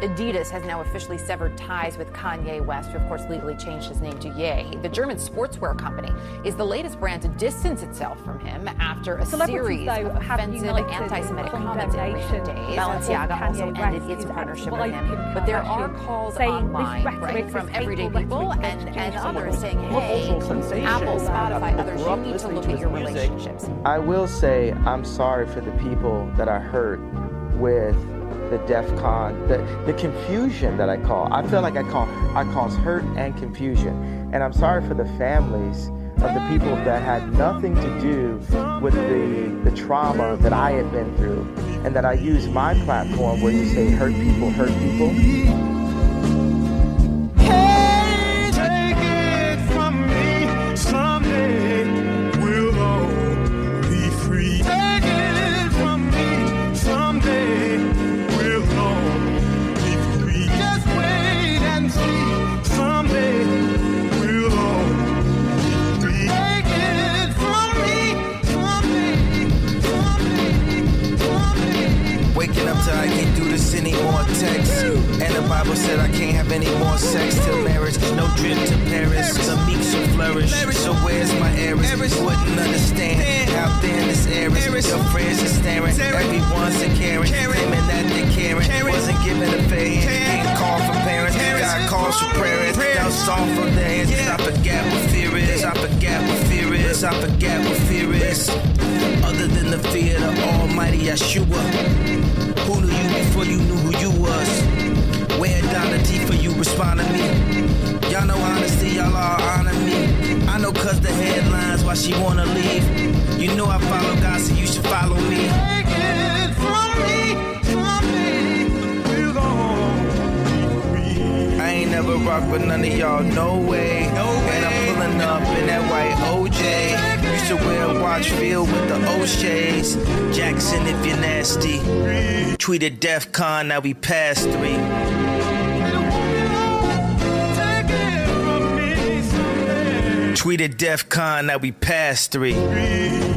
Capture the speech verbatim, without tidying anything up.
Adidas has now officially severed ties with Kanye West, who of course legally changed his name to Ye. The German sportswear company is the latest brand to distance itself from him after a series though, of offensive anti-Semitic comments in recent days. Balenciaga also ended its partnership with him. But there are calls online, right, from everyday people and, and others saying, hey, Apple, Spotify, others, you need to look at your relationships. I will say I'm sorry for the people that are hurt with the DEF CON, the, the confusion that I call. I feel like I call I cause hurt and confusion. And I'm sorry for the families of the people that had nothing to do with the, the trauma that I had been through, and that I use my platform where you say hurt people, hurt people. Hey, take it from me, someday we'll all be free. Take it from me, someday we'll all be free. Just wait and see, someday we'll all be free. Take it from me, someday, someday, someday. Waking up till I can't do this anymore, text. And the Bible said I can't have any more sex till marriage. No trip to Paris, the meek shall flourish. So where's my Eris? Wouldn't understand. Out there in this Eris, your friends are staring. Everyone's a Karen, claiming that they caring. Wasn't given a fair hand, can't call for parents. God calls for prayers. Y'all song from there. I forget what fear is. I forget what fear is. I forget what fear is. Other than the fear of the Almighty Yeshua. Who knew you before you knew who you was? Where down the T for you respond to me? Y'all know honesty, y'all all honor me. I know cause the headlines why she wanna leave. You know I follow God, so you should follow me. Take it from me, someday we'll all be free. I ain't never rock with none of y'all, no way. And I'm pulling up in that white O J. Used to wear a watch filled with the O'Shea's. Jackson, if you're nasty. Tweeted DEF CON, now we past three. Tweeted DEF CON, now we past three.